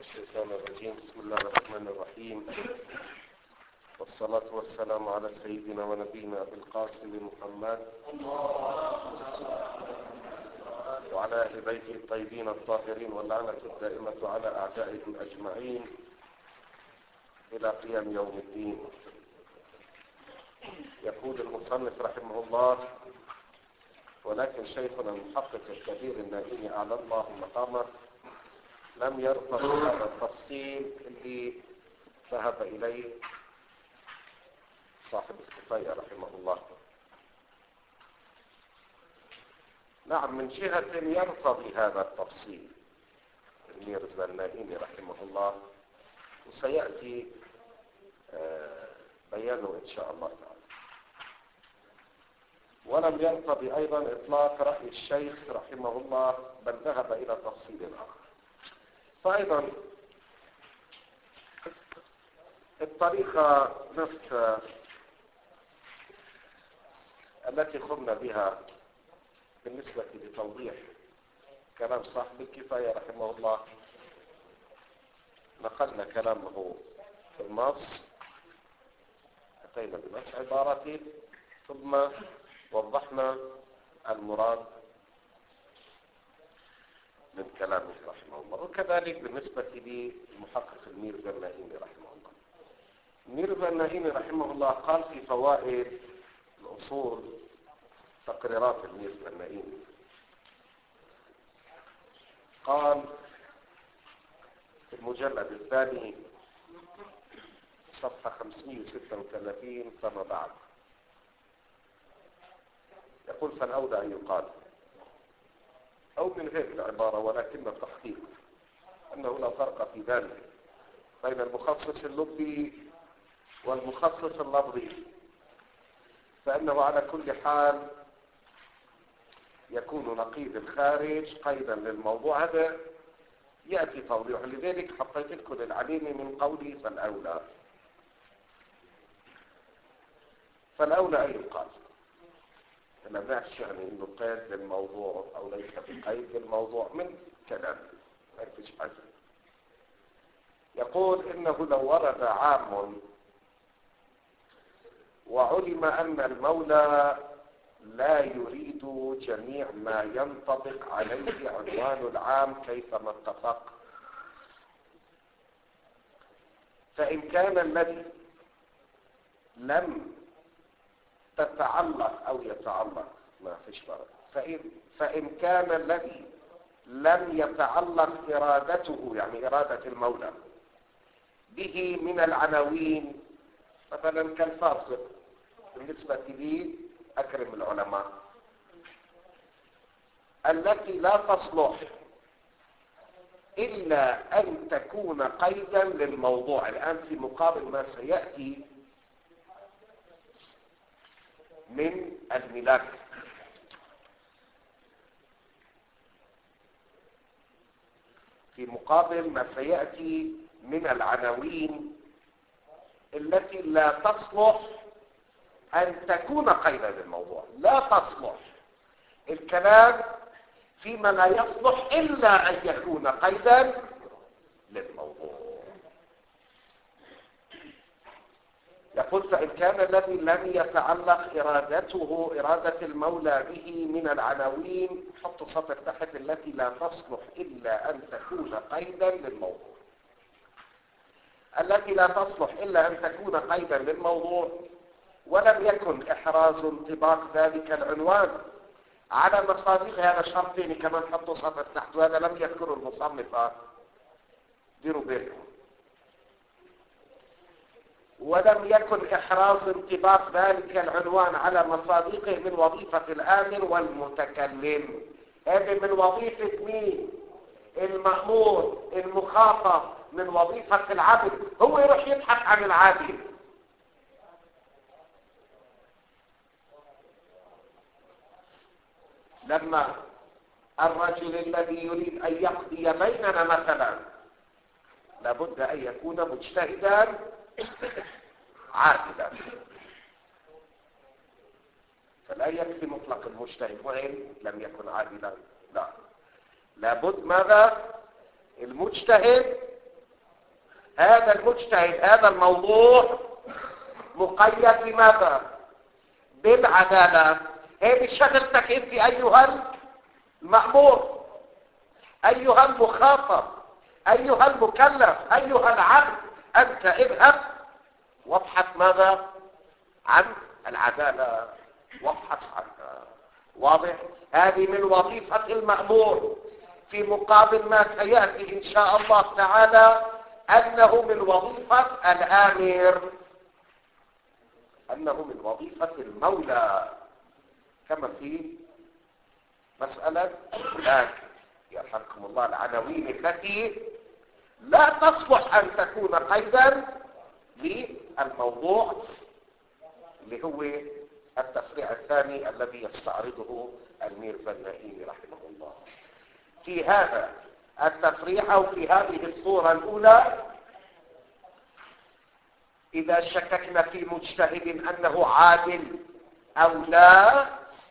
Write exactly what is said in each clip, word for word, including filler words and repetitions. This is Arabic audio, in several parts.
الشيطان الرجيم. بسم الله الرحمن الرحيم، والصلاة والسلام على سيدنا ونبينا أبي القاسم محمد وعلى أهل بيته الطيبين الطاهرين، واللعنة الدائمة على أعدائهم أجمعين إلى قيام يوم الدين. يقول المصنف رحمه الله: ولكن شيخنا المحقق الكبير النائم أعلى الله مقامه لم يرفض هذا التفصيل اللي ذهب إليه صاحب الكفاية رحمه الله. نعم، من جهة يرتضي هذا التفصيل الميرزا النائمي رحمه الله، وسيأتي بيانه إن شاء الله تعالى. ولم يرتضي أيضا إطلاق رأي الشيخ رحمه الله، بل ذهب إلى تفصيل آخر. فأيضا الطريقة نفس التي قمنا بها بالنسبة لتوضيح كلام صاحب الكفاية رحمه الله، نقلنا كلامه في النص، أتينا بنص عبارته، ثم وضحنا المراد من كلامه رحمه الله. وكذلك بالنسبة للمحقق الميرزا النائمي رحمه الله. الميرزا النائمي رحمه الله قال في فوائد الأصول تقريرات الميرزا النائمي، قال في المجلد الثاني صفحة خمسمائة وستة وثلاثين فما بعد، يقول: فالأولى أن يقال، أو من غير العبارة ولكن التحقيق، أنه لا فرق في ذلك بين المخصص اللبي والمخصص اللفظي، فإنه على كل حال يكون نقيض الخارج قيدا للموضوع. هذا يأتي توضيح، لذلك حطيت لكم العليم من قولي فالأولى. فالأولى أن يقال، ما بنعرفش يعني انه قيد للموضوع او ليس بقيد للموضوع من كلام، ما فيش حاجه. يقول: انه لو ورد عام وعلم ان المولى لا يريد جميع ما ينطبق عليه عنوان العام كيفما اتفق، فان كان الذي لم تتعلق أو يتعلق ما فيش فرق، فإن, فإن كان الذي لم يتعلق إرادته، يعني إرادة المولى، به من العناوين، مثلا كالفاسق بالنسبة لي أكرم العلماء، التي لا تصلح إلا أن تكون قيدا للموضوع. الآن في مقابل ما سيأتي من الملاك، في مقابل ما سيأتي من العناوين التي لا تصلح أن تكون قيدا للموضوع. لا تصلح الكلام فيما لا يصلح إلا أن يكون قيدا للموضوع. يقول: فإن كان الذي لم يتعلق إرادته إرادة المولى به من العناوين، حط سطر تحت، التي لا تصلح إلا أن تكون قيدا للموضوع. التي لا تصلح إلا أن تكون قيدا للموضوع، ولم يكن إحراز انطباق ذلك العنوان على مصادق. هذا شرطين كمان حطوا سطر تحت، وهذا لم يذكره المصنف، ديروا بالكم. ولم يكن إحراز انطباق ذلك العنوان على مصادقه من وظيفة الآمر والمتكلم. هذه من وظيفة مين؟ المأمور المخاطب، من وظيفة العبد. هو يروح يبحث عن العابد. لما الرجل الذي يريد أن يقضي بيننا مثلا لابد أن يكون مجتهدا عادلا، فلا يكفي مطلق المجتهد وإن لم يكن عادلا. لا، لابد ماذا؟ المجتهد هذا المجتهد هذا الموضوع مقيد بماذا؟ بالعدالة. هذه شغلتك انت ايها المأمور، ايها المخاطب، ايها المكلف، ايها العبد، انت اذهب وابحث ماذا؟ عن العدالة، وابحث عنها. واضح؟ هذه من وظيفة المأمور، في مقابل ما سيأتي إن شاء الله تعالى أنه من وظيفة الآمر، أنه من وظيفة المولى، كما في مسألة الآن يرحمكم الله العناوين التي لا تصلح أن تكون قيدا للموضوع اللي هو التفريع الثاني الذي يستعرضه الميرزا النائمي رحمه الله. في هذا التفريع أو في هذه الصورة الأولى إذا شككنا في مجتهد أنه عادل أو لا،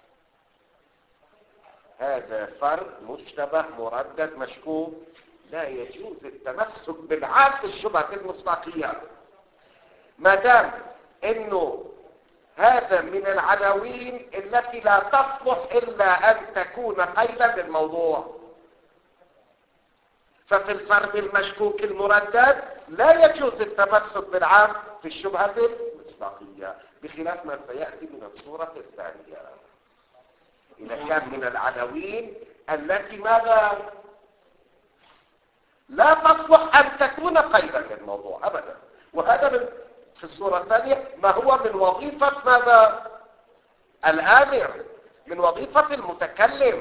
هذا فرد مشتبه مردد مشكوك، لا يجوز التمسك بالعام في الشبهة المصداقية ما دام انه هذا من العناوين التي لا تصلح الا ان تكون قيدا للموضوع. ففي الفرد المشكوك المردد لا يجوز التمسك بالعام في الشبهة المصداقية، بخلاف ما سيأتي من الصورة الثانية إذا كان من العناوين التي ماذا لا تصلح أن تكون قيدا للموضوع أبدا. وهذا من في الصورة الثانية ما هو من وظيفة ماذا؟ الآمر، من وظيفة المتكلم،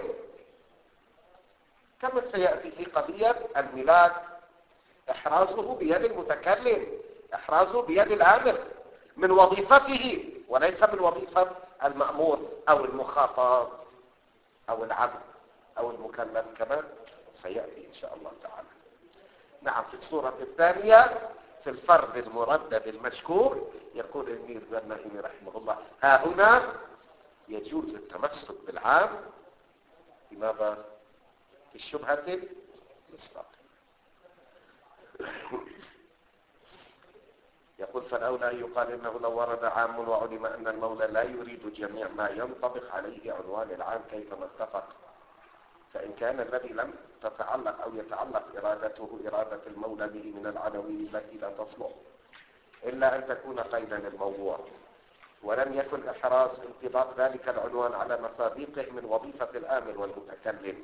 كما سيأتي في قضية الميلاد، إحرازه بيد المتكلم، إحرازه بيد الآمر، من وظيفته وليس من وظيفة المأمور أو المخاطب أو العبد أو المكلف، كما سيأتي إن شاء الله تعالى. نعم، في الصورة الثانية في الفرد المردد المشكور يقول الميرزا النائمي رحمه الله: ها هنا يجوز التمسك بالعام لماذا؟ في الشبهة المصداقية. يقول: فالأولى أن يقال إنه لو ورد عام وعلم أن المولى لا يريد جميع ما ينطبق عليه عنوان العام كيفما اتفق، فإن كان الذي لم تتعلق أو يتعلق إرادته إرادة المولى به من العناوين التي لا تصلح إلا أن تكون قيدا للموضوع، ولم يكن إحراز انطباق ذلك العنوان على مصادقه من وظيفة الآمر والمتكلم،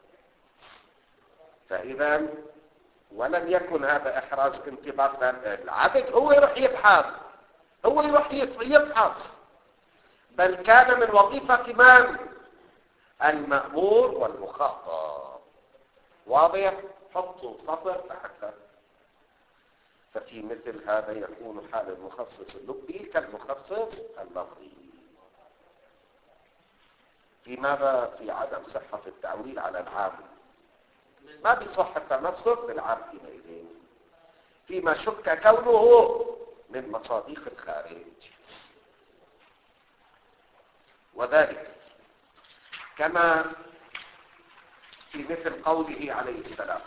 فإذا ولم يكن هذا إحراز انطباق العبد هو يروح يبحث، هو يروح يبحث، بل كان من وظيفة من؟ المأمور والمخاطب. واضح؟ حطوا سطر تحت. ففي مثل هذا يكون حال المخصص اللبي كالمخصص اللفظي. في ماذا؟ في عدم صحة التعويل على العام، ما بصح التمسك بالعام حينئذ فيما شك كونه من مصادق الخارج، وذلك كما في مثل قوله عليه السلام: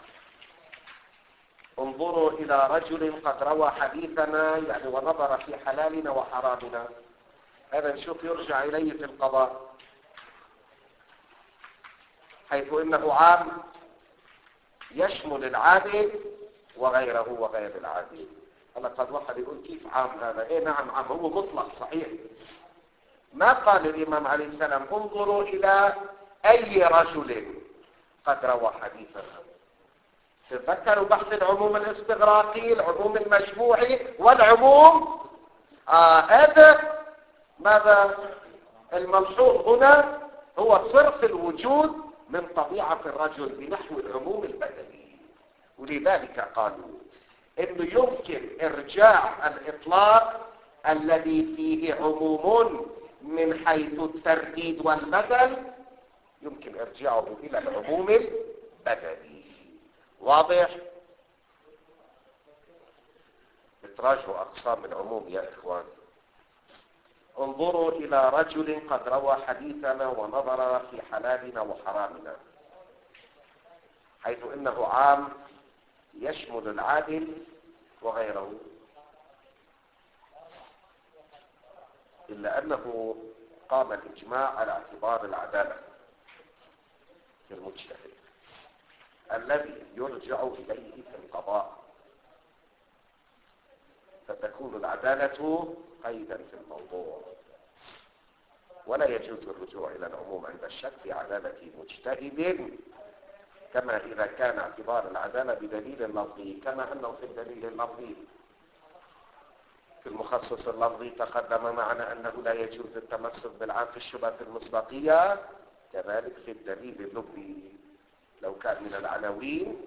انظروا إلى رجل قد روى حديثنا، يعني ونظر في حلالنا وحرامنا. هذا نشوف يرجع إليه في القضاء، حيث إنه عام يشمل العادل وغيره وغير العادل. هلا قد واحد يقول: كيف عام هذا؟ إيه نعم عام، هو مطلق صحيح. ما قال الإمام عليه السلام: انظروا إلى أي رجل قد روى حديثنا؟ تذكروا بحث العموم الاستغراقي، العموم المجموعي، والعموم آه هذا ماذا الملحوظ هنا هو صرف الوجود من طبيعة الرجل بنحو العموم البدني. ولذلك قالوا انه يمكن ارجاع الاطلاق الذي فيه عموم من حيث الترديد والبدل، يمكن ارجاعه الى العموم البدني. واضح؟ بتراجعوا اقسام العموم يا اخوان. انظروا الى رجل قد روى حديثنا ونظر في حلالنا وحرامنا، حيث انه عام يشمل العادل وغيره، إلا أنه قام الإجماع على اعتبار العدالة في المجتهد الذي يرجع إليه في القضاء، فتكون العدالة قيدا في الموضوع، ولا يجوز الرجوع إلى العموم عند الشك في عدالة مجتهد، كما إذا كان اعتبار العدالة بدليل لفظي، كما أنه في الدليل اللفظي في المخصص اللفظي تقدم معنا أنه لا يجوز التمسك بالعام في الشبهة المصداقية، كذلك في الدليل اللفظي لو كان من العناوين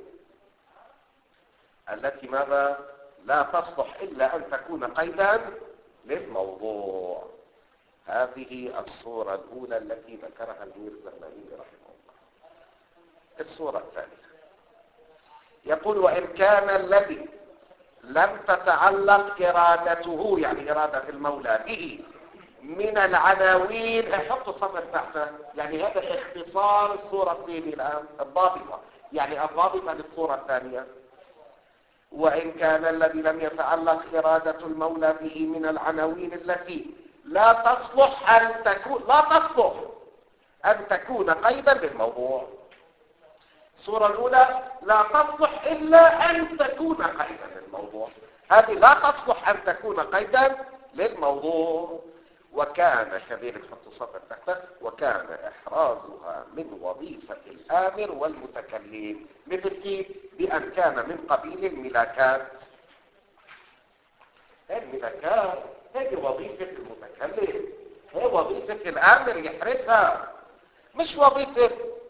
التي ماذا لا تصلح إلا أن تكون قيدا للموضوع. هذه الصورة الأولى التي ذكرها الميرزا المأمون رحمه الله. الصورة الثانية يقول: وإن كان الذي لم تتعلق إرادته، يعني إرادة المولى به، من العناوين، احطوا صفر تحته، يعني هذا اختصار الصورة الثانية الآن الضابطة، يعني الضابطة للصورة الثانية. وإن كان الذي لم يتعلق إرادة المولى به من العناوين التي لا تصلح أن تكون لا تصلح أن تكون قيدا للموضوع. الصورة الأولى لا تصلح إلا أن تكون قيدا للموضوع، هذه لا تصلح أن تكون قيدا للموضوع. وكان كذلك حط صفر تحته: وكان إحرازها من وظيفة الآمر والمتكلم، مثل كيف؟ بأن كان من قبيل الملاكات. الملاكات هذه وظيفة المتكلم، هي وظيفة الآمر يحرزها، مش وظيفة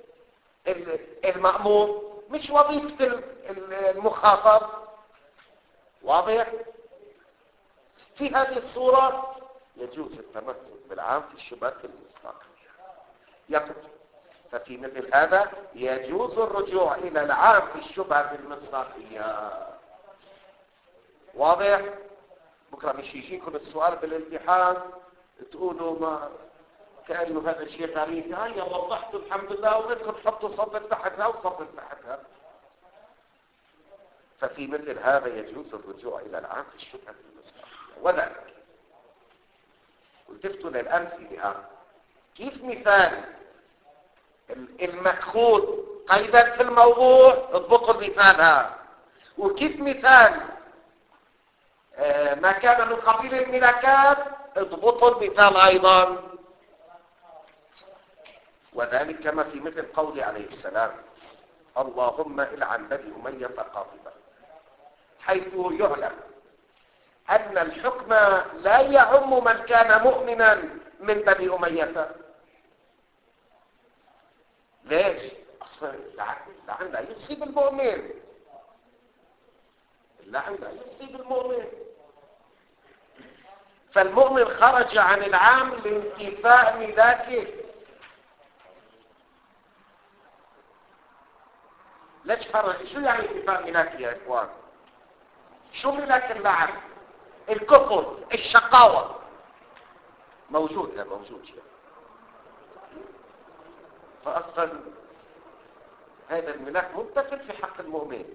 المأمور، مش وظيفة المخاطب. واضح؟ في هذه الصورة يجوز التمسك بالعام في الشبهات المصداقية. يقول: ففي مثل هذا يجوز الرجوع إلى العام في الشبهة المصداقية. واضح؟ بكرة مش يجيكم السؤال بالامتحان تقولوا ما كأنه هذا الشيء غريب، هيا وضحتوا الحمد لله، وبدكم تحطوا صفر تحتها وصفر تحتها. ففي مثل هذا يجوز الرجوع إلى العام في الشبهة المصداقية. وذلك التفتوا للأمثلة، كيف مثال المأخوذ قيدا في الموضوع اضبطوا المثال هذا، وكيف مثال ما كان من قبيل الملاكات اضبطوا المثال أيضا. وذلك كما في مثل قول عليه السلام: اللهم العن بني أمية قاطبة، حيث يعلم أن الحكم لا يعم من كان مؤمنا من بني أمية. ليش؟ أصلا اللعن لا يصيب المؤمن، اللعن لا يصيب المؤمن، فالمؤمن خرج عن العام لانتفاء ملاكه. ليش خرج؟ شو يعني انتفاء ملاكه يا إخوان؟ شو ملاك اللعن؟ الكفر، الشقاوة، موجود، لا موجود شيء. فأصلا هذا الملاك متصل في حق المؤمن،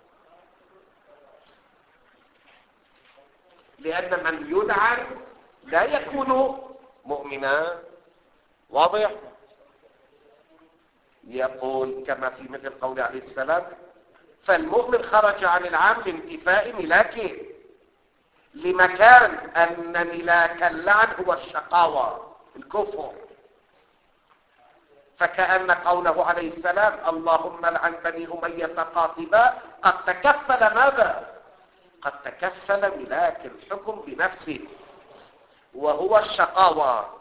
لأن من يلعن لا يكون مؤمنا. واضح؟ يقول كما في مثل قول عليه السلام: فالمؤمن خرج عن العام لانتفاء ملاكه، لمكان أن ملاك اللعن هو الشقاوة، الكفر. فكأن قوله عليه السلام: اللهم لعن بني أمية قاطبة، قد تكفل ماذا؟ قد تكفل ملاك الحكم بنفسه، وهو الشقاوة.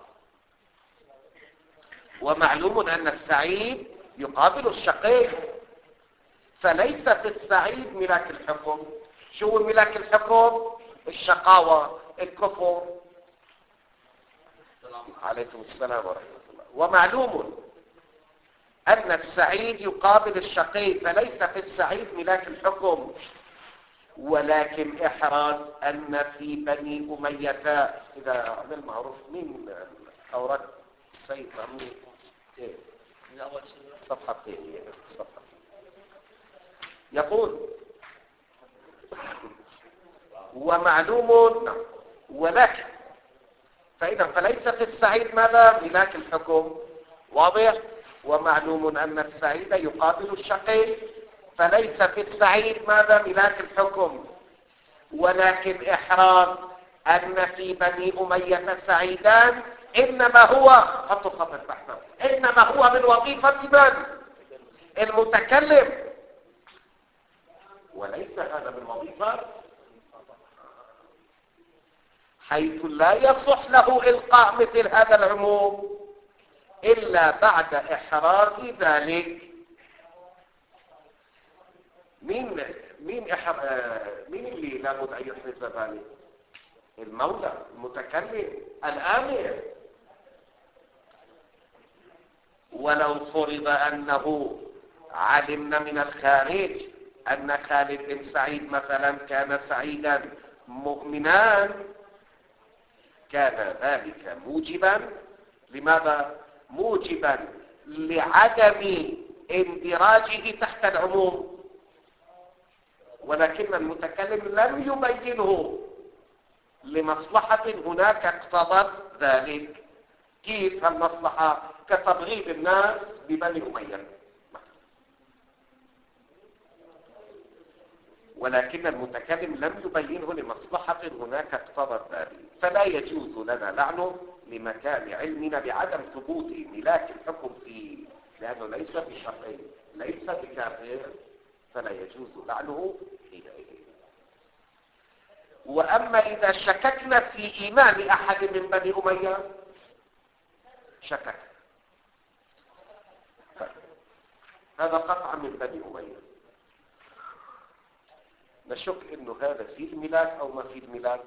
ومعلوم أن السعيد يقابل الشقي، فليس في السعيد ملاك الحكم. شو ملاك الحكم؟ الشقاوة، الكفر. عليكم السلام ورحمة الله. ومعلوم أن السعيد يقابل الشقي، فليس في السعيد ملاك الحكم، ولكن إحراز أن في بني أمية، إذا عمل معروف من أورد السيد عمي صفحة ثانية، صفحة. يقول: ومعلوم ولكن، فإذا فليس في السعيد ماذا؟ ملاك الحكم. واضح؟ ومعلوم أن السعيد يقابل الشقي، فليس في السعيد ماذا؟ ملاك الحكم. ولكن إحراز أن في بني أمية سعيدان إنما هو خط صف البحث، إنما هو من وظيفة من؟ المتكلم، وليس هذا من وظيفة، حيث لا يصح له إلقاء مثل هذا العموم إلا بعد إحراز ذلك. مين مين إحر... مين اللي لابد أن يحرز ذلك؟ المولى، المتكلم، الآمر. ولو فرض أنه علمنا من الخارج أن خالد بن سعيد مثلا كان سعيدا مؤمنا، كان ذلك موجبا لماذا؟ موجبا لعدم اندراجه تحت العموم، ولكن المتكلم لم يبينه لمصلحة هناك اقتضت ذلك. كيف المصلحة؟ كتبغيض الناس ببني أمية، ولكن المتكلم لم يبينه لمصلحة هناك اقتضت ذلك، فلا يجوز لنا لعنه لمكان علمنا بعدم ثبوت ملاك الحكم فيه، لأنه ليس بشقي ليس بكافر، فلا يجوز لعنه حينئذ. وأما إذا شككنا في إيمان أحد من بني أمية، شكك، هذا قطعا من بني أمية، نشك إنه هذا في الملاك أو ما في الملاك،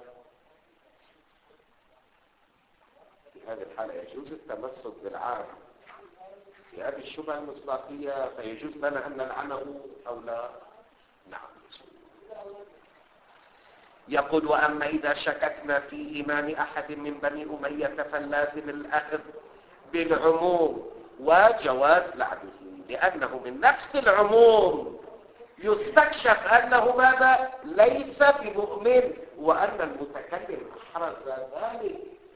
في هذه الحالة يجوز التمسك بالعام في هذه الشبهة المصداقية، فيجوز لنا أن نلعنه أو لا؟ نعم. يقول: وأما إذا شككنا في إيمان أحد من بني أمية فلازم الأخذ بالعموم وجواز لعنه، لأنه من نفس العموم يستكشف أنه ماذا؟ ليس بمؤمن، وأن المتكلم أحرز ذلك.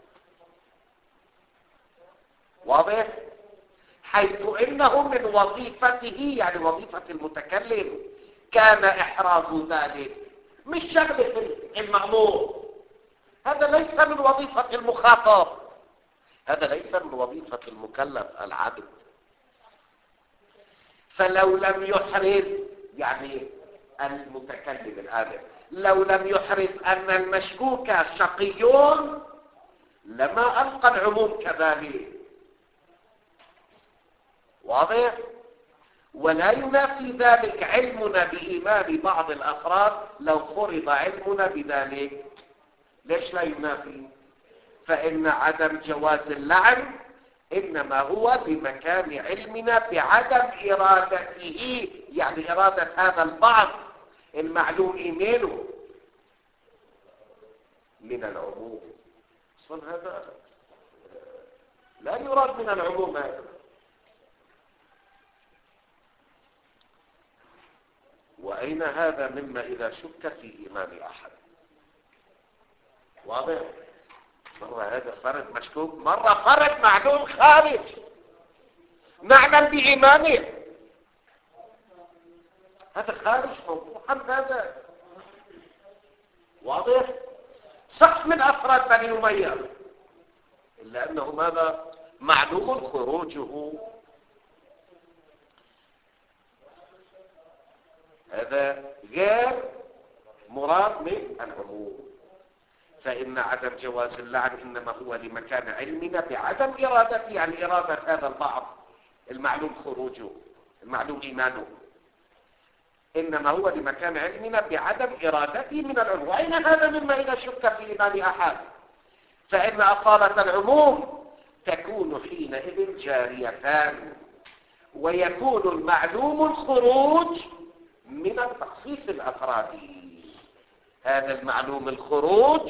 واضح؟ حيث إنه من وظيفته، يعني وظيفة المتكلم، كان إحراز ذلك، مش شغلة المأمور، هذا ليس من وظيفة المخاطب، هذا ليس من وظيفة المكلف العبد. فلو لم يحرز، يعني المتكلم الآن لو لم يحرز أن المشكوك شقيون لما ألقى العموم كذلك. واضح؟ ولا ينافي ذلك علمنا بإيمان بعض الأفراد لو فرض علمنا بذلك. ليش لا ينافي؟ فإن عدم جواز اللعن إنما هو لمكان علمنا بعدم إرادته، يعني إرادة هذا البعض المعلوم إيمانه من العموم. أصلا هذا لا يراد من العموم هذا. وأين هذا مما إذا شك في إيمان أحد؟ واضح؟ مرة هذا فرد مشكوك، مرة فرد معلوم خارج نعلم بإيمانه، هذا خارج موضوعا هذا. واضح؟ صح من أفراد بني أمية، إلا أنه ماذا؟ معلوم خروجه. هذا غير مراد من العموم. فإن عدم جواز اللعن إنما هو لمكان علمنا بعدم إرادته، يعني إرادة هذا البعض المعلوم خروجه المعلوم إيمانه، إنما هو لمكان علمنا بعدم إرادته من العموم. وأين هذا مما إذا شك في إيمان أحد؟ فإن أصالة العموم تكون حينئذ جاريتان، ويكون المعلوم الخروج من التخصيص الأفرادي. هذا المعلوم الخروج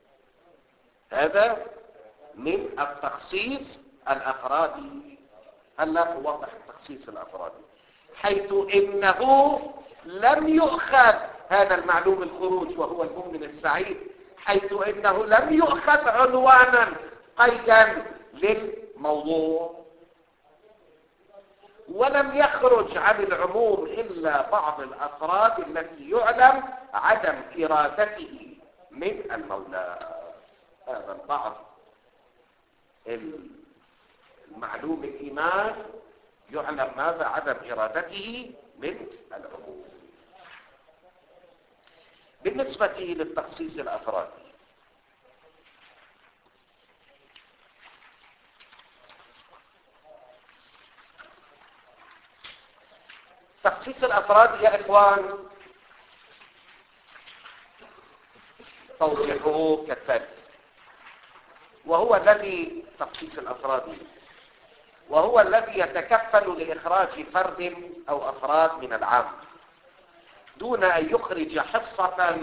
هذا من التخصيص الأفرادي. هل لا توضح التخصيص الأفرادي؟ حيث إنه لم يؤخذ هذا المعلوم الخروج وهو المؤمن السعيد، حيث انه لم يؤخذ عنوانا قيدا للموضوع، ولم يخرج عن العموم الا بعض الافراد التي يعلم عدم ارادته من المولى. هذا البعض المعلوم الايمان يعلم ماذا؟ عدم ارادته من العموم. بالنسبة للتخصيص الافرادي، تخصيص الافراد يا اخوان توضيحه كالتالي، وهو الذي تخصيص الافراد وهو الذي يتكفل لاخراج فرد او افراد من العام دون ان يخرج حصة،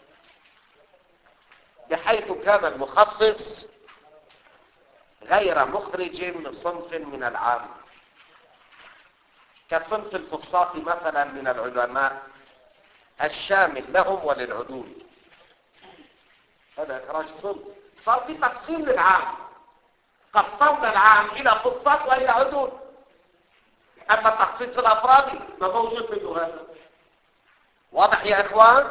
بحيث كان المخصص غير مخرج لصنف من العام، كصنف الفصاح مثلا من العلماء الشامل لهم وللعدول. هذا إخراج صنف، صار في تقسيم للعام، قسمنا العام إلى فصاح وإلى عدول. أما تخصيص الأفراد ما موجود منه هذا. واضح يا إخوان؟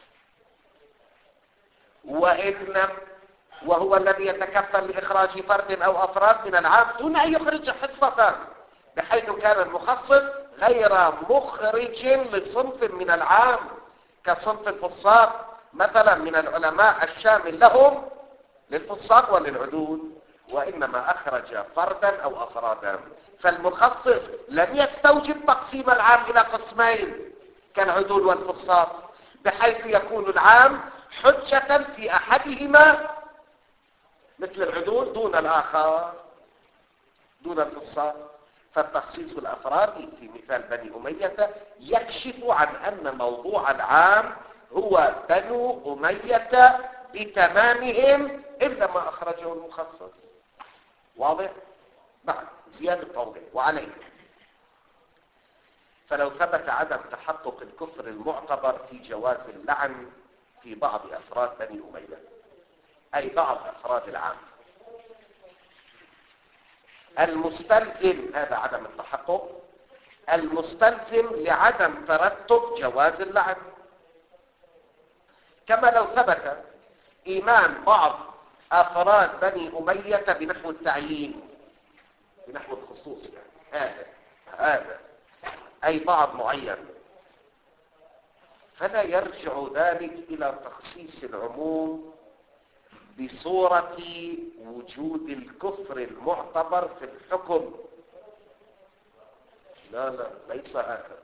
وإن وهو الذي يتكفل لإخراج فرد أو أفراد من العام دون أن يخرج حصة، بحيث كان المخصص غير مخرج لصنف من العام، كصنف الفصاح مثلا من العلماء الشامل لهم للفصاح وللعدول، وإنما أخرج فردا أو أفرادا. فالمخصص لم يستوجب تقسيم العام إلى قسمين كالعدول والفصاح، بحيث يكون العام حجة في أحدهما مثل العدول دون الآخر دون الفصاح. فالتخصيص الأفرادي في مثال بني أمية يكشف عن أن موضوع العام هو بنو أمية بتمامهم إلا ما أخرجه المخصص. واضح؟ نعم، زيادة توضيح. وعليه فلو ثبت عدم تحقق الكفر المعتبر في جواز اللعن في بعض أفراد بني أمية، أي بعض أفراد العام، المستلزم، هذا عدم التحقق المستلزم لعدم ترتب جواز اللعن، كما لو ثبت إيمان بعض أفراد بني أمية بنحو التعيين، بنحو الخصوص، يعني هذا هذا أي بعض معين، فلا يرجع ذلك إلى تخصيص العموم بصورة وجود الكفر المعتبر في الحكم. لا لا ليس هكذا.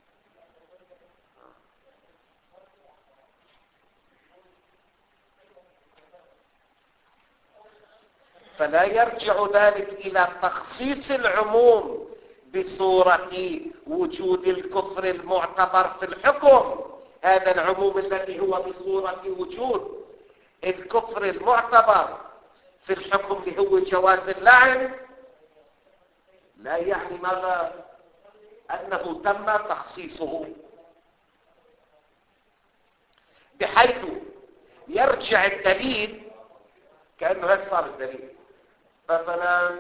فلا يرجع ذلك إلى تخصيص العموم بصورة وجود الكفر المعتبر في الحكم. هذا العموم الذي هو بصورة وجود الكفر المعتبر في الحكم اللي هو جواز اللعن لا يعني ماذا؟ أنه تم تخصيصه، بحيث يرجع الدليل كأنه هيك صار الدليل. مثلا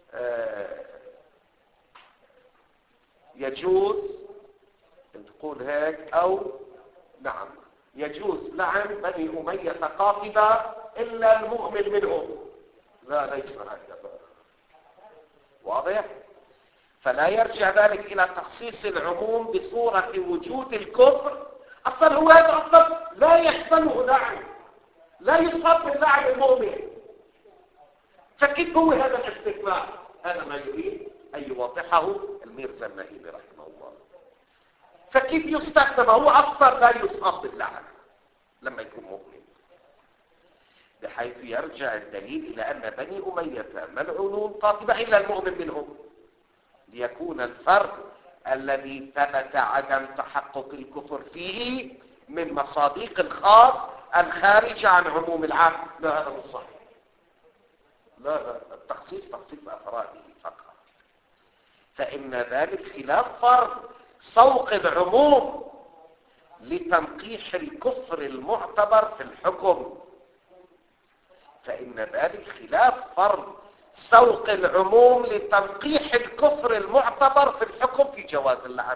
يجوز تقول هيك، أو نعم يجوز لعن بني أمية قاطبة إلا المؤمن منهم. لا ليس هكذا. واضح؟ فلا يرجع ذلك إلى تخصيص العموم بصورة وجود الكفر. أصلا هو هذا أصلا لا يحسنه لعن، لا يصاب باللعن المؤمن، فكيف هو هذا الاستثناء؟ هذا ما يريد أن يوضحه الميرزا النهيبي رحمه الله. فكيف يستخدم؟ هو أصلا لا يصاب باللعن لما يكون مؤمن، بحيث يرجع الدليل إلى أن بني أمية ملعونون قاطبة إلا المؤمن منهم، ليكون الفرد الذي ثبت عدم تحقق الكفر فيه من مصادق الخاص الخارجة عن عموم العام. لا هذا مش صحيح. لا لا التخصيص تخصيص أفراده فقط، فإن ذلك خلاف فرض سوق العموم لتنقيح الكفر المعتبر في الحكم، فإن ذلك خلاف فرض سوق العموم لتنقيح الكفر المعتبر في الحكم في جواز اللعن.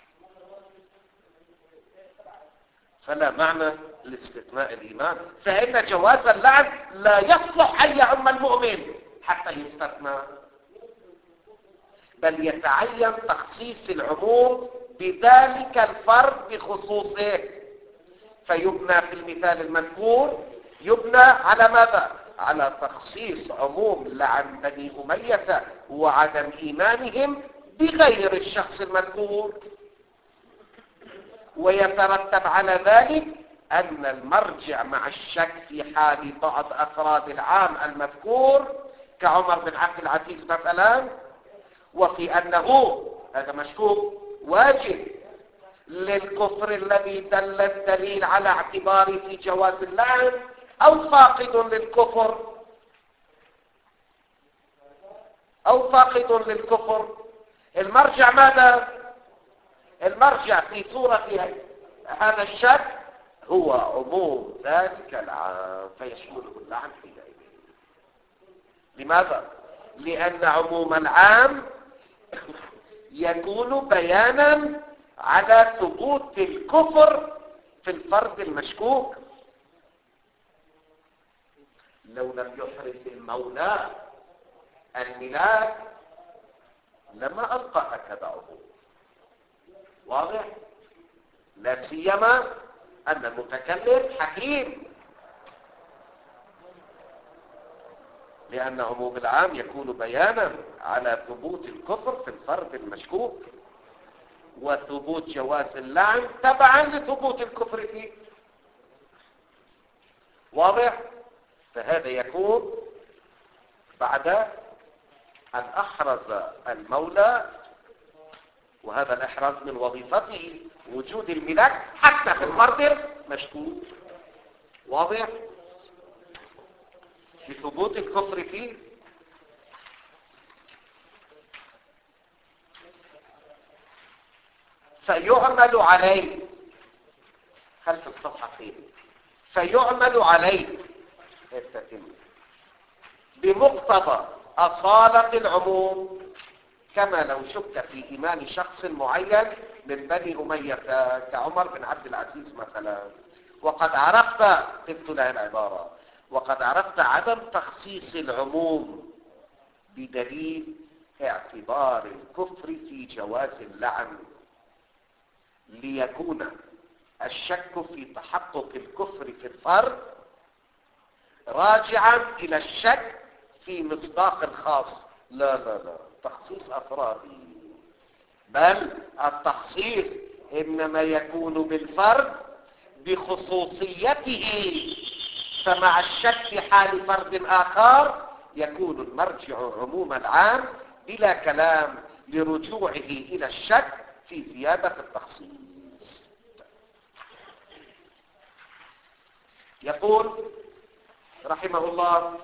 فلا معنى لاستثناء الإيمان، فإن جواز اللعن لا يصلح أن يعم المؤمن حتى يستثنى، بل يتعين تخصيص العموم بذلك الفرد بخصوصه، فيبنى في المثال المذكور يبنى على ماذا؟ على تخصيص عموم لعن بني أمية وعدم إيمانهم بغير الشخص المذكور، ويترتب على ذلك أن المرجع مع الشك في حال بعض أفراد العام المذكور كعمر بن عبد العزيز مثلا، وفي أنه هذا مشكوك واجب للكفر الذي دل الدليل على اعتباره في جواز اللعن، أو فاقد للكفر أو فاقد للكفر. المرجع ماذا؟ المرجع في صورة هذا الشك هو عموم ذلك العام فيشمله اللعن في ذلك. لماذا؟ لأن عموم العام يكون بيانا على ثبوت الكفر في الفرد المشكوك. لو لم يحرز المولى الميلاد لما ألقى هكذا عموم واضح، لا سيما أن المتكلم حكيم، لأن عموم العام يكون بيانا على ثبوت الكفر في الفرد المشكوك، وثبوت جواز اللعن تبعا لثبوت الكفر فيه. واضح؟ فهذا يكون بعد أن أحرز المولى، وهذا الإحراز من وظيفته وجود الملاك حتى في الفرد المشكوك. واضح؟ لثبوت الكفر فيه. فيعمل عليه، خلف الصفحة فيه، فيعمل عليه بمقتضى أصالة العموم، كما لو شك في إيمان شخص معين من بني أمية كعمر بن عبد العزيز مثلا، وقد عرفت قلت له العبارة وقد عرفت عدم تخصيص العموم بدليل اعتبار الكفر في جواز اللعن، ليكون الشك في تحقق الكفر في الفرد راجعا إلى الشك في مصداق الخاص. لا لا لا تخصيص أفرادي، بل التخصيص إنما يكون بالفرد بخصوصيته، فمع الشك في حال فرد آخر يكون المرجع عموم العام بلا كلام لرجوعه إلى الشك في زيادة التخصيص. يقول رحمه الله: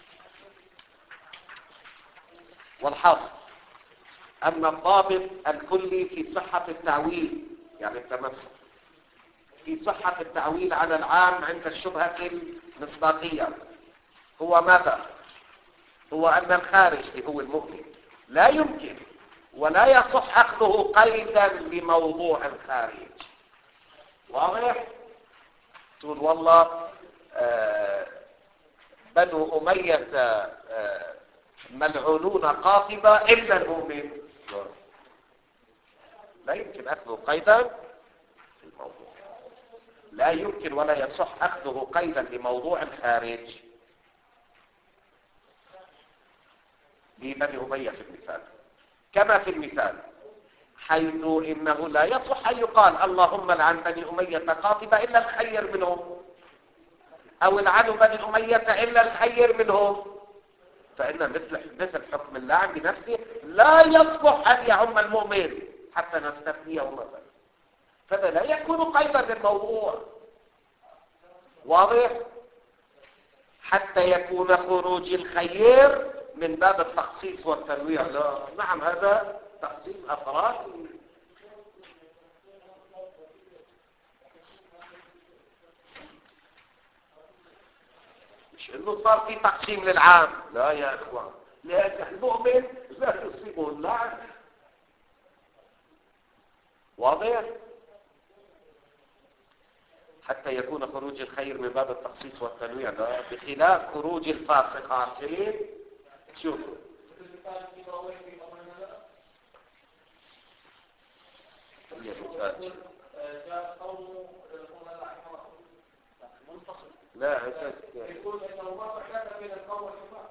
والحاصل أن الضابط الكلي في صحة التعويل، يعني التمسك في صحة التعويل على العام عند الشبهة المصداقية، هو ماذا؟ هو أن الخارج اللي هو المؤمن لا يمكن ولا يصح أخذه قيدا لموضوع الخارج. واضح؟ تقول والله آه بنو أمية آه ملعونون قاطبة إلا المؤمن، لا يمكن أخذه قيدا في الموضوع، لا يمكن ولا يصح أخذه قيدا لموضوع الخارج لبني أمية في المثال، كما في المثال حيث إنه لا يصح أن يقال اللهم لعن بني أمية قاطبة إلا الخير منهم، أو لعنوا بني أمية إلا الخير منهم، فإن مثل مثل حكم اللعن بنفسه لا يصلح أن يعم المؤمن حتى نستثنيه مثلا، فهذا لا يكون قيدا للموضوع. واضح؟ حتى يكون خروج الخير من باب التخصيص والتنويع. لا، نعم هذا تخصيص أفراد. مش انه صار في تقسيم للعام، لا يا اخوان، لان المؤمن لا يصيبه اللعن. واضح؟ حتى يكون خروج الخير من باب التخصيص والتنويع، لا بخلاف خروج الفاسق. عارفين؟ شوفوا لا يقول انه ما خلاف بين القول والحفاظ.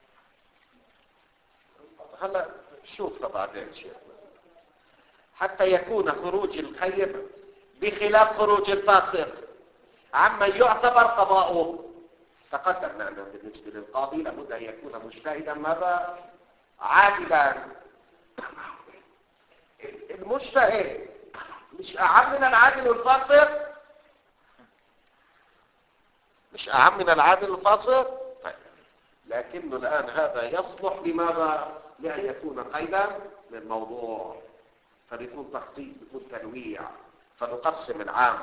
هلا شوف بعدين شيخ. حتى يكون خروج الخير بخلاف خروج الفاسق عما يعتبر قضاؤه. تقدم معنا بالنسبه للقاضي لابد ان يكون مجتهدا ماذا؟ عادلا. المجتهد مش اعم من العادل والفاسق؟ مش اعم من العادل والفاسق؟ طيب. لكنه الان هذا يصلح لماذا؟ لان يكون قيدا للموضوع، فبيكون تخصيص، بيكون تنويع، فنقسم العام.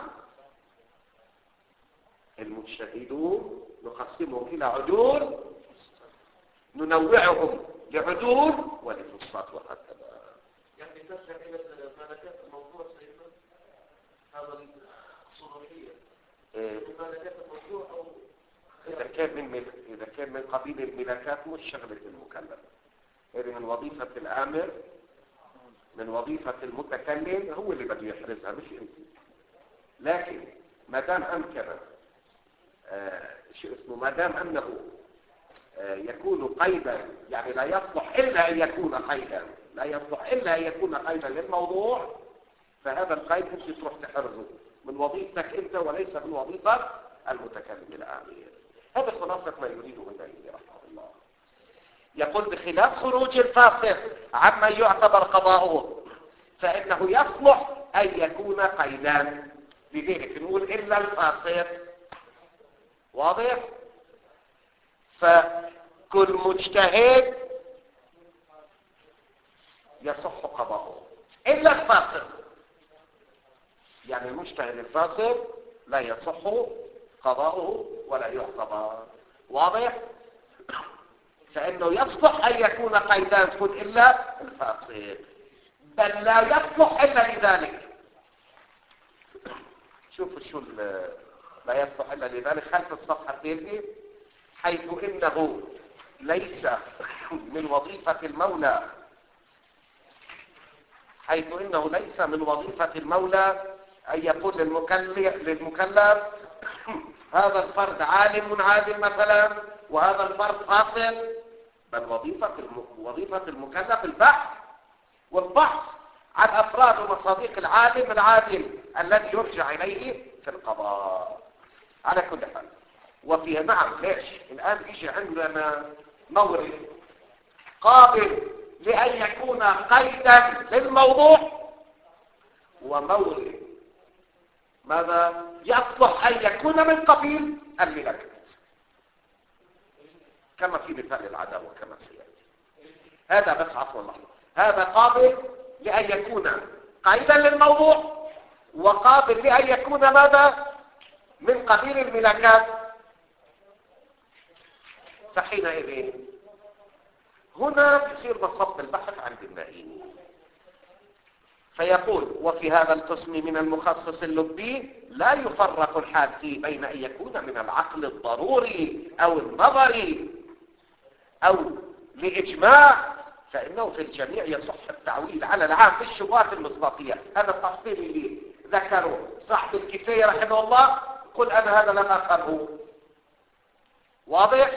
المجتهدون نقسمهم الى عدول، ننوعهم لعدول ولفصات وهكذا. يعني ترجع الى ملكات الموضوع سيدنا هذا الصلاحيه. ملكات الموضوع او اذا كان من اذا كان من قبيل الملكات مش شغله المكلف، هذه من وظيفه الامر، من وظيفه المتكلم، هو اللي بده يحرزها مش انت. لكن ما دام امكن آه شو اسمه ما دام انه آه يكون قيدا، يعني لا يصلح الا ان يكون قيدا، لا يصلح الا ان يكون قيدا للموضوع، فهذا القيد انت تروح تحرزه من وظيفتك انت وليس من وظيفه المتكلم الامر. هذا خلاصه ما يريده النبي رحمه الله. يقول بخلاف خروج الفاسق عما يعتبر قضاؤه فانه يصلح ان يكون قيدا، لذلك نقول الا الفاسق. واضح؟ فكل مجتهد يصح قضاؤه الا الفاسق، يعني المجتهد الفاسق لا يصح قضاؤه ولا يعتبر. واضح؟ فانه يصلح ان يكون قيدان تكون الا الفاسق، بل لا يصلح الا لذلك. شوفوا شو لا يصلح الا لذلك خلف الصفحه الثالثه، حيث انه ليس من وظيفه المولى حيث انه ليس من وظيفه المولى ان يقول للمكلف للمكلف هذا الفرد عالم عادل مثلا وهذا الفرد فاصل، بل وظيفه وظيفه المكلف البحث والبحث عن افراد ومصادق العالم العادل الذي يرجع اليه في القضاء. على كل حال، وفي نعم ليش الان يجي عندنا مورد قابل لان يكون قيدا للموضوع، ومورد ماذا يصلح ان يكون من قبيل الملكات، كما في مثال العداوه كما سياتي. هذا بس عفوا الله، هذا قابل لان يكون قيدا للموضوع وقابل لان يكون ماذا من قبيل الملكات. فحينئذ هنا بيصير بسط البحث عند النائين، فيقول وفي هذا القسم من المخصص اللبي لا يفرق الحال فيه بين ان يكون من العقل الضروري او النظري او لاجماع، فانه في الجميع يصح التعويل على العام في الشبهات المصداقيه. هذا التفصيل اللي ذكره صاحب الكفايه رحمه الله، قل انا هذا لم افهمه. واضح؟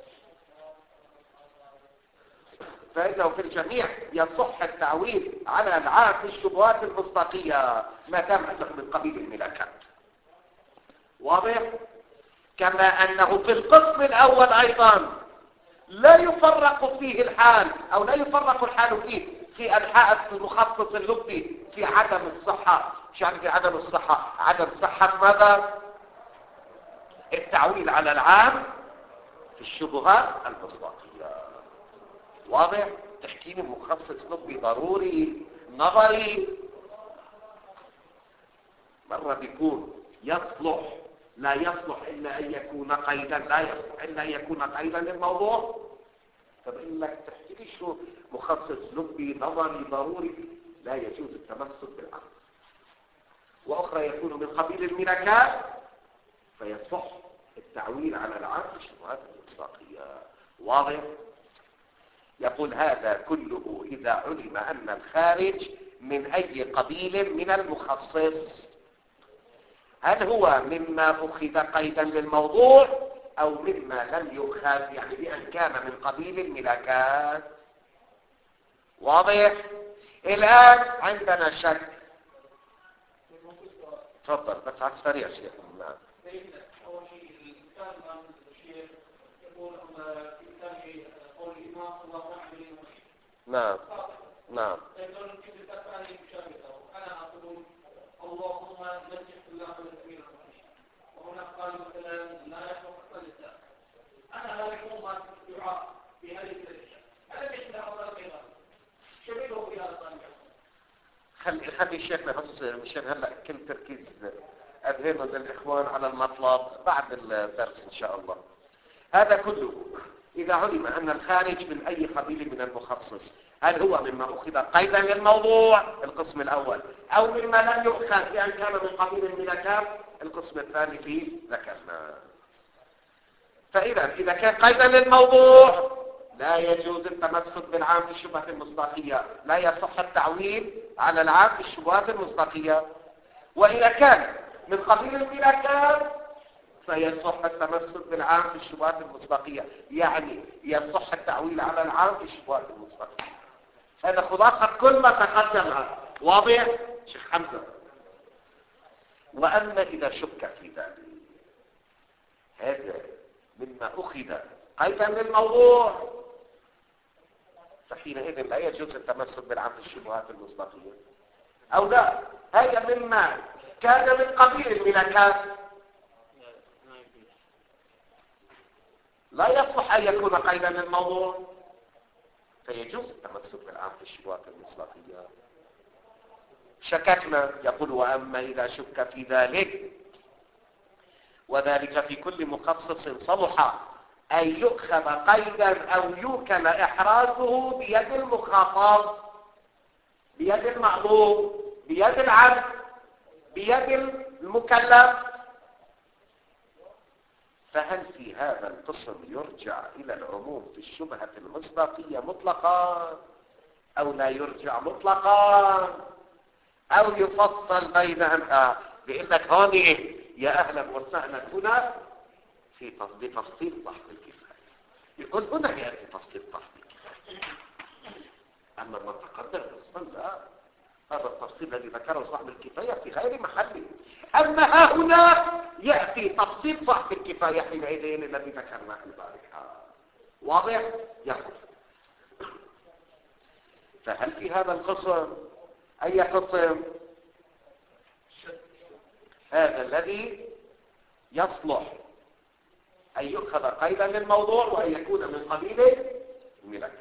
فإنه في الجميع يصح التعويل على العام في الشبهات المصداقية ما دام أنه من قبيل الملكات. واضح؟ كما أنه في القسم الأول أيضا لا يفرق فيه الحال أو لا يفرق الحال فيه في أنحاء المخصص اللبي في عدم الصحة. مش يعني في عدم الصحة؟ عدم صحة ماذا؟ التعويل على العام في الشبهات المصداقية. واضح؟ تحكيم المخصص لبي ضروري نظري، مرة بيكون يصلح لا يصلح إلا أن يكون قيدا، لا يصلح إلا أن يكون قيدا للموضوع. طب إنك تحكي لي شو مخصص لبي نظري ضروري، لا يجوز التمسك بالعقل. وأخرى يكون من قبيل الملكات فيصح التعويل على العام في الشبهات المصداقية. واضح؟ يقول هذا كله إذا علم أن الخارج من أي قبيل من المخصص. هل هو مما أخذ قيدا للموضوع أو مما لم يؤخذ، يعني بأن كان من قبيل الملكات. واضح؟ الآن عندنا شك. تفضل بس على السريع شيخ. نعم. أول شيء الإنسان عن الشيخ يقول أن الإنسان قول الإمام الله تعالى. نعم نعم. يقول في الثاني مشابهة أنا أقول اللهم نجح الله والأمير المؤمنين، وهنا قال مثلا لا يحق الصلاة. أنا لا يكون ما يعاق في هذه الأشياء. أنا ليش لا أقول غيره؟ شبهه بهذا الطريقة. خلي خلي شيخنا بس مشان هلا كل تركيز أذهب للإخوان على المطلب بعد الدرس إن شاء الله. هذا كله إذا علم أن الخارج من أي قبيل من المخصص، هل هو مما أخذ قيدا للموضوع القسم الأول أو مما لم يؤخذ بأن كان من قبيل الملكات القسم الثاني فيه ذكرنا. فإذا إذا كان قيدا للموضوع لا يجوز التمسك بالعام في الشبهة المصداقية، لا يصح التعويل على العام في الشبهات المصداقية. وإذا كان من قبيل الملكات فيصح التمسك بالعام في الشبهات المصداقية، يعني يصح التعويل على العام في الشبهات المصداقية. هذا خلاصة كل ما تقدمها. واضح شيخ حمزة؟ وأما إذا شك في ذلك هذا مما أخذ قيدا للموضوع فحينئذ لا يجوز التمسك بالعام في الشبهات المصداقية. أو لا، هذا مما كان من قبيل الملكات لا يصلح أن يكون قيدا للموضوع فيجوز التمسك بالعام في الشبهات المصداقية. شككنا. يقول وأما إذا شك في ذلك وذلك في كل مخصص صلح أن يؤخذ قيدا أو يوكل إحرازه بيد المخاطب، بيد المأمور، بيد العبد، بيد المكلف، فهل في هذا القسم يرجع إلى العموم في الشبهة المصداقية مطلقا أو لا يرجع مطلقا أو يفصل بينها؟ بيقول لك هون يا أهلا وسهلا هنا في تفصيل صاحب الكفاية. يقول هنا يأتي تفصيل صاحب الكفاية، أما ما تقدم أصلا لا، هذا التفصيل الذي ذكره صاحب الكفاية في غير محله. أما ها هنا يأتي تفصيل صاحب الكفاية حينئذ الذي ذكرناه ذلك. واضح؟ يقول فهل في هذا القسم أي قسم؟ هذا الذي يصلح أن يؤخذ قيدا للموضوع وأن يكون من قبيل الملكات.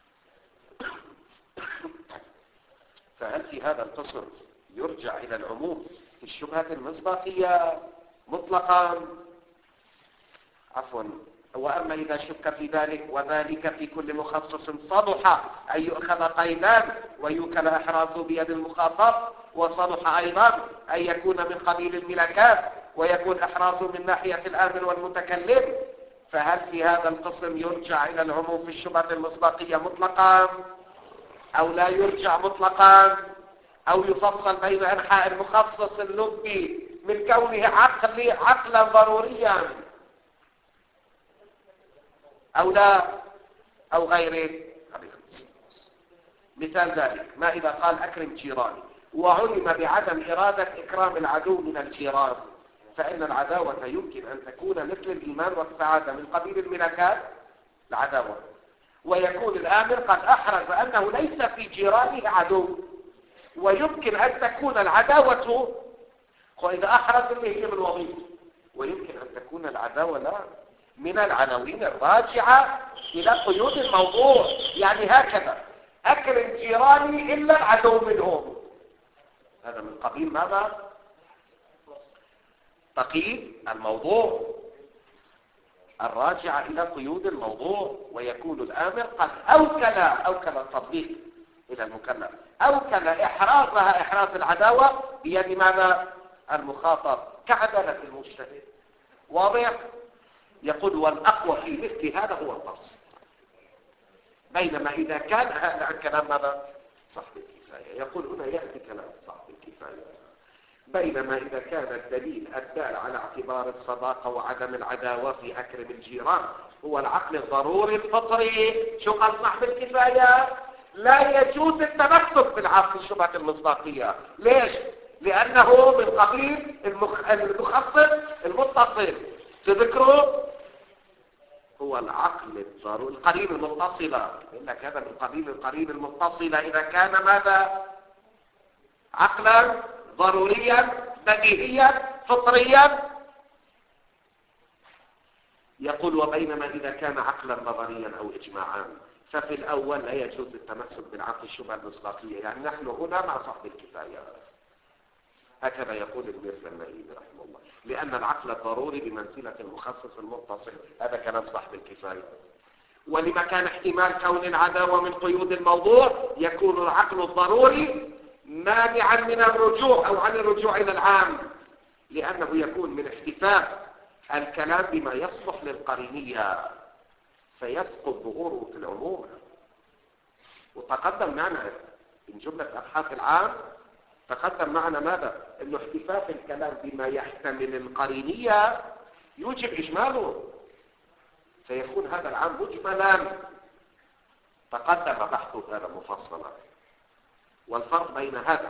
فهل في هذا القسم يرجع إلى العموم في الشبهة المصداقية مطلقا؟ عفوا. وأما إذا شك في ذلك وذلك في كل مخصص صلح أن يؤخذ قيدان ويوكل إحرازه بيد المخاطب، وصلح أيضا أن يكون من قبيل الملكات ويكون إحرازه من ناحية الآمر والمتكلم، فهل في هذا القسم يرجع إلى العموم في الشبهة المصداقية مطلقا أو لا يرجع مطلقا أو يفصل بين أنحاء المخصص اللبي من كونه عقلي عقلا ضروريا أو لا أو غيره؟ مثال ذلك ما إذا قال أكرم جيراني وعلم بعدم إرادة إكرام العدو من الجيران، فإن العداوة يمكن أن تكون مثل الإيمان والسعادة من قبيل الملكات العداوة، ويكون الآمر قد أحرز أنه ليس في جيرانه عدو، ويمكن أن تكون العداوة وإذا أحرز اللي هي من وظيفة، ويمكن أن تكون العداوة لا من العناوين الراجعة إلى قيود الموضوع. يعني هكذا أكرم جيراني إلا العدو منهم، هذا من قبيل ماذا؟ تقييد الموضوع الراجعة إلى قيود الموضوع، ويكون الآمر قد أوكل أوكل التطبيق إلى المكلف، أوكل إحرازها إحراز العداوة بيد ماذا؟ المخاطب كعدالة المجتهد. واضح؟ يقول والأقوى في مثل هذا هو النص. بينما إذا كان هذا عن كلام ماذا؟ صاحب الكفاية. يقول هنا يأتي كلام صاحب الكفاية. بينما إذا كان الدليل الدال على اعتبار الصداقة وعدم العداوة في أكرم الجيران هو العقل الضروري الفطري، شو قال صاحب الكفاية؟ لا يجوز التمسك بالعقل شبهة المصداقية. ليش؟ لأنه من قبيل المخ... المخصص المتصل، تذكروا هو العقل الضروري القرين المتصلة، يقول لك هذا من قبيل القرين المتصلة إذا كان ماذا؟ عقلا ضروريا بديهيا فطريا. يقول وبينما إذا كان عقلا نظريا أو إجماعا ففي الأول لا يجوز التمسك بالعقل الشبهة المصداقية. يعني نحن هنا مع صاحب الكفاية، هكذا يقول الميرزا المائيني رحمه الله، لأن العقل الضروري بمنزلة المخصص المتصل. هذا كلام صاحب الكفاية. ولما كان احتمال كون العداوة من قيود الموضوع يكون العقل الضروري مانعا من الرجوع أو عن الرجوع إلى العام، لأنه يكون من احتفاء الكلام بما يصلح للقرينية فيسقط ظهوره في العموم. وتقدم معنا من جملة أبحاث العام تقدم معنا ماذا؟ أنه احتفاء الكلام بما يحتمل القرينية يوجب إجماله، فيكون هذا العام مجملا. تقدم بحث هذا مفصلا. والفرق بين هذا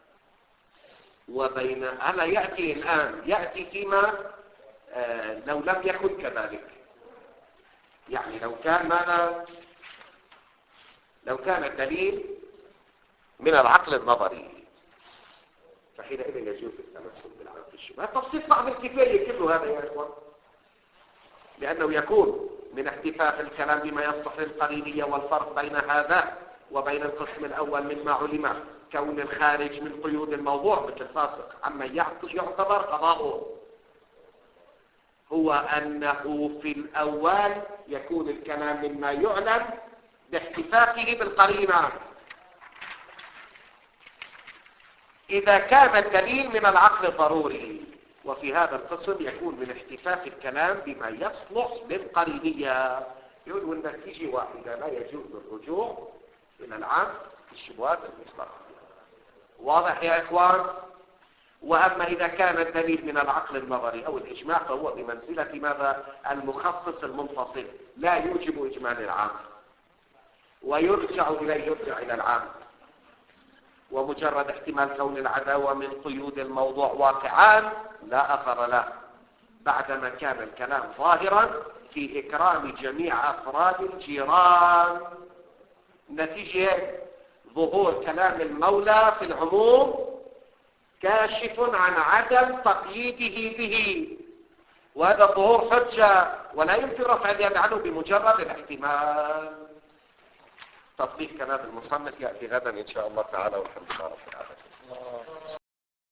وبين ألا يأتي الآن يأتي فيما آه لو لم يكن كذلك. يعني لو كان ماذا؟ لو كان الدليل من العقل النظري فحينئذ يجوز التمسك بالعقل الشبهة. تفصيل صعب الكفاية كله هذا يا إخوان، لأنه يكون من احتفاء الكلام بما يصلح للقرينية. والفرق بين هذا وبين القسم الأول مما علم كون الخارج من قيود الموضوع مثل فاسق عما يعتبر قضاؤه هو أنه في الأول يكون الكلام مما يعلم باحتفاقه بالقرينة. إذا كان الدليل من العقل الضروري، وفي هذا القسم يكون من احتفاق الكلام بما يصلح للقرينية. يقول والنتيجة واحدة لا يجوز الرجوع إلى العام في الشبهات المصداقية. واضح يا إخوان؟ وأما إذا كان الدليل من العقل النظري أو الإجماع فهو بمنزلة ماذا؟ المخصص المنفصل، لا يوجب إجمال العام ويرجع إليه يرجع إلى العام. ومجرد احتمال كون العداوة من قيود الموضوع واقعان لا أثر له بعدما كان الكلام ظاهرا في إكرام جميع أفراد الجيران. نتيجة ظهور كلام المولى في العموم كاشف عن عدم تقييده به، وهذا ظهور حجة ولا يمكن رفع اليد عنه بمجرد الاحتمال. تطبيق كلام المصنف يأتي غدا إن شاء الله تعالى، والحمد لله رب العالمين.